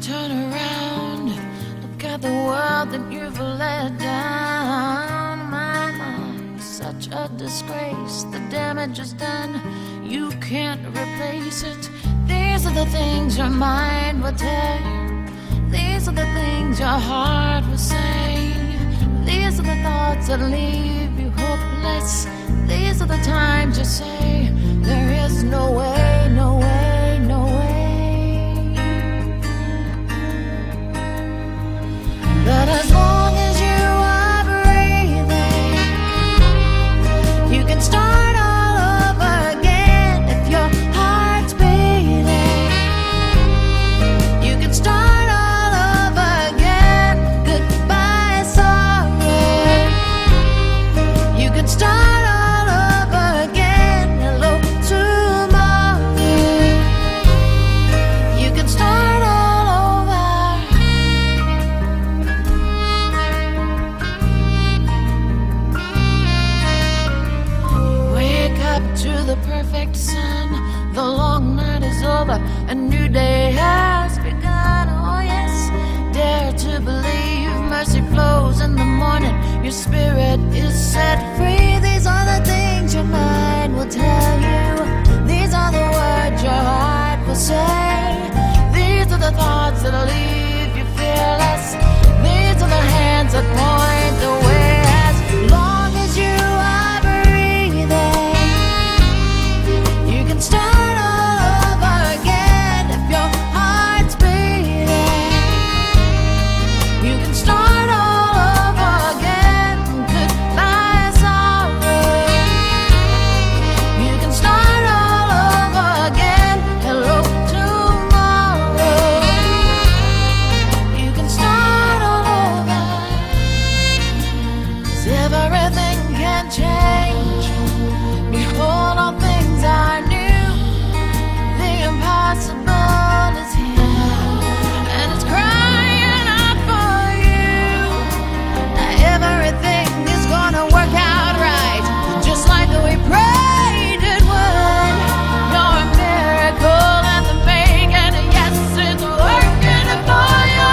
Turn around, look at the world that you've let down. My life's such a disgrace. The damage is done, you can't replace it. These are the things your mind will tell you. These are the things your heart will say. These are the thoughts that leave you hopeless. These are the times you say, there is no way, no way, no way. But as long as you are breathing, you can start all over again. If your heart's beating, you can start all over again. Goodbye, sorry. You can start all over again. Hello, tomorrow. You can start all over. Wake up to the perfect sun. The long night is over, a new day has begun. Oh yes, dare to believe. Mercy flows in the morning. Your spirit is set free. These are the things your mind will tell you. These are the words your heart will say. These are the thoughts that'll leave you fearless. These are the hands that point the way. As long as you are breathing, you can start all over again. If your heart's beating, you can start all over again. Goodbye, sorrow. You can start all over again. Hello, tomorrow. You can start all over. 'Cause everything can change. Behold, all things are new. The impossible is here, and it's crying out for you. Now everything is gonna work out right, just like we prayed it would. You're a miracle in the making, and yes, it's working for you.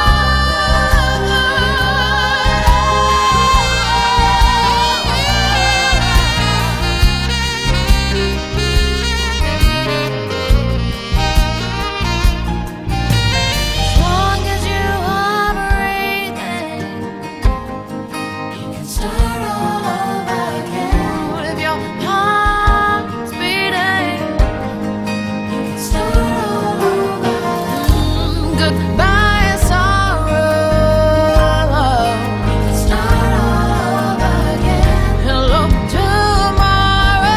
As long as you are breathing, you can start all over again. If your heart's beating, you can start all over. Goodbye, sorrow. You can start all over again. Hello, tomorrow.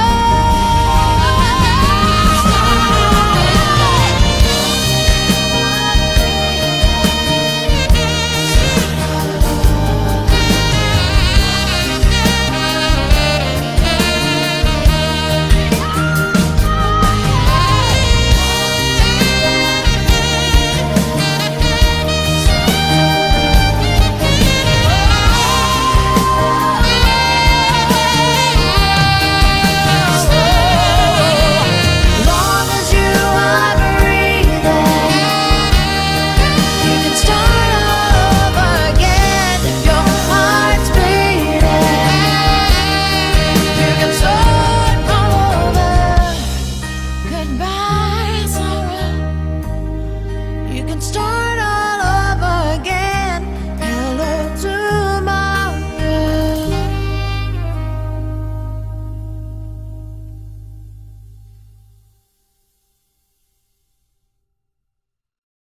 Long as you are breathing, you can start all over again. If your heart's beating, you can start all over. Goodbye, sorrow. You can start